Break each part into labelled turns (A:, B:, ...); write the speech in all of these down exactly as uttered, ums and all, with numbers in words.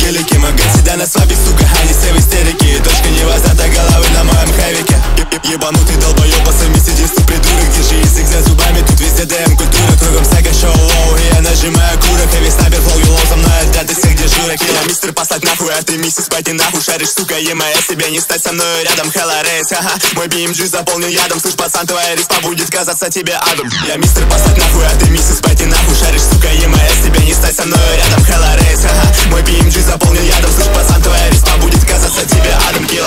A: гелике. Магазин седана свапи, сука, они все в истерике. Точка невозврата головы на моем хэвике. Ебанутый долбоёб, по совместительству придурок. Держи язык за зубами, тут везде ДМ культура. Кругом сага шоу лоу, и я нажимаю курок. Хэви снайпер, флоу, юлоу, со мной отдаты всех дежурок. Я мистер, послать нахуй, а ты миссис, пойти нахуй. Шаришь, сука, ЕМС, тебе не стать со мной рядом. Хэлла рейс, ха-ха, мой би эм джи заполнен ядом. Слышь, пацан, твоя респа будет казаться тебе адом. Я мистер, послать нахуй, а ты миссис, пойти нахуй. Шаришь, сука, ЕМС, тебе не стать со мной рядом. Хэлла рейс, ха-ха, мой би эм джи заполнен ядом. Слышь, пацан, твоя респа будет казаться тебе адом. Килла.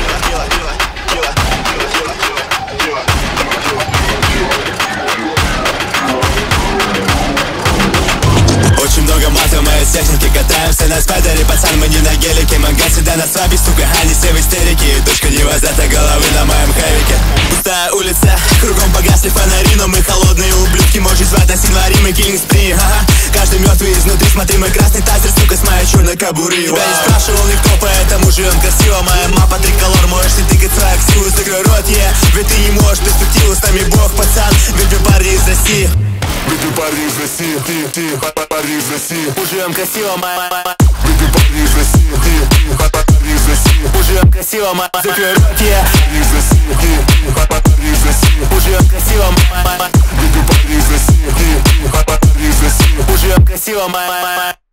A: Очень много мата, моей техники. Катаемся на спайдере, пацан, мы не на гелике. Магазин седана свапи, сука, они все в истерике. Точка невозврата головы на моем хэвике. Пустая улица, кругом погасли фонари. Но мы холодные ублюдки, можешь звать нас январи. Мы киллинг спри, ага. Каждый мертвый изнутри, смотри, мой красный тазер, сука, с моей черной кобуры. Тебя не спрашивал никто, поэтому живем красиво. Моя мапа триколор, можешь ты тыкать свою аксиву. Закрой рот, е, ведь ты не можешь перспективу. С нами бог, пацан, ведь мы парни из России.
B: Ведь мы парни из России, ты, ты, парни из России.
A: Мы живем красиво, моя.
B: Ведь мы парни из России, ты, ты, парни из России.
A: Мы живем красиво, моя. Закрой рот, е.
B: Парни из России, ты, ты, парни из России.
A: Мы живем красиво, моя.
B: Ведь мы парни из России, ты, ты, парни из России.
A: Мы живем красиво, моя.